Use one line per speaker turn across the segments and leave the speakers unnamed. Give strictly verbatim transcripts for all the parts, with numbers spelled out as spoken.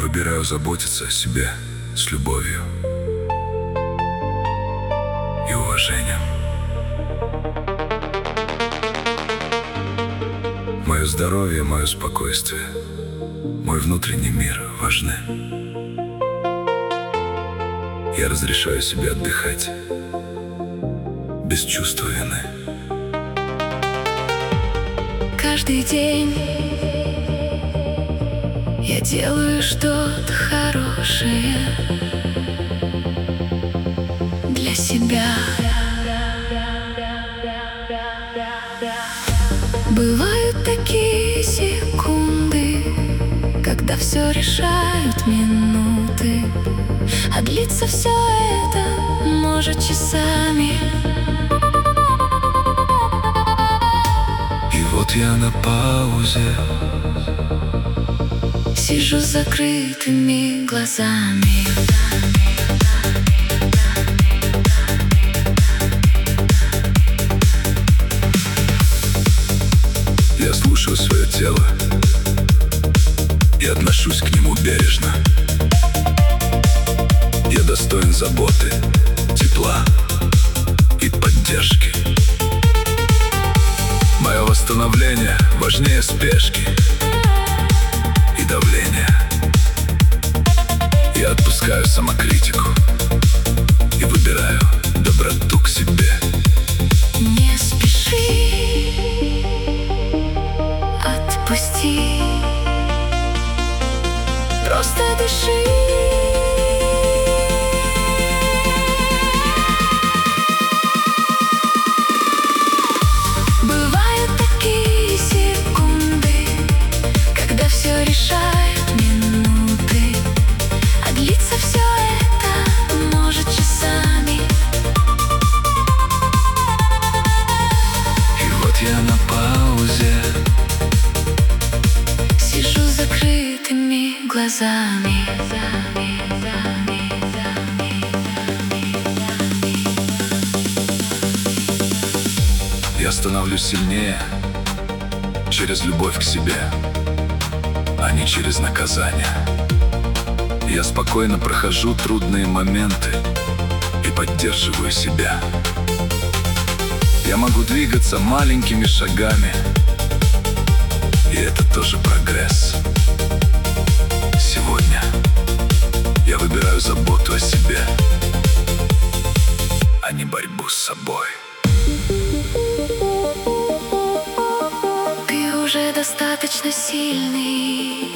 выбираю заботиться о себе с любовью и уважением. Мое здоровье, мое спокойствие, мой внутренний мир важны. Я разрешаю себе отдыхать без чувства вины.
Каждый день я делаю что-то хорошее для себя. Бывают такие секунды, когда все решают минуты, а длится все это может часами.
И вот я на паузе,
сижу с закрытыми глазами.
Я слушаю свое тело и отношусь к нему бережно. Я достоин заботы, тепла и поддержки. Мое восстановление важнее спешки и давления. Я отпускаю самокритику и выбираю доброту к себе.
Не спеши, отпусти, просто дыши. Бывают такие секунды, когда все решают минуты, а длится все это может часами.
И вот я на паузе,
сижу с закрытыми глазами.
я становлюсь сильнее через любовь к себе, а не через наказание. Я спокойно прохожу трудные моменты и поддерживаю себя. Я могу двигаться маленькими шагами, и это тоже прогресс. Сегодня я выбираю заботу о себе, а не борьбу с собой.
Ты уже достаточно сильный,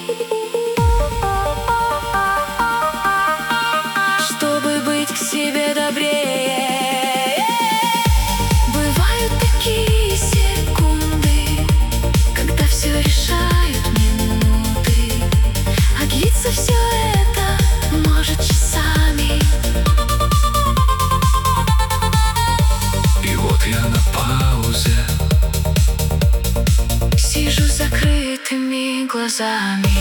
чтобы быть к себе добрее. Бывают такие секунды, когда все решают минуты, а длится все это может часами.
И вот я на паузе,
сижу с закрытыми глазами.